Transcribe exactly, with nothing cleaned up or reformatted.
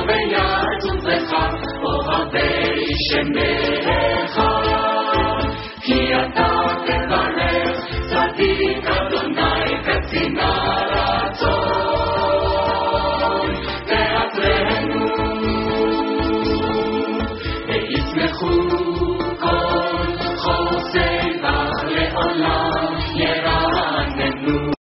ויעצוב לך אוהבי שמך כי אתה תברך צדיק אדוני קצין הרצון תעטרנו וישמחו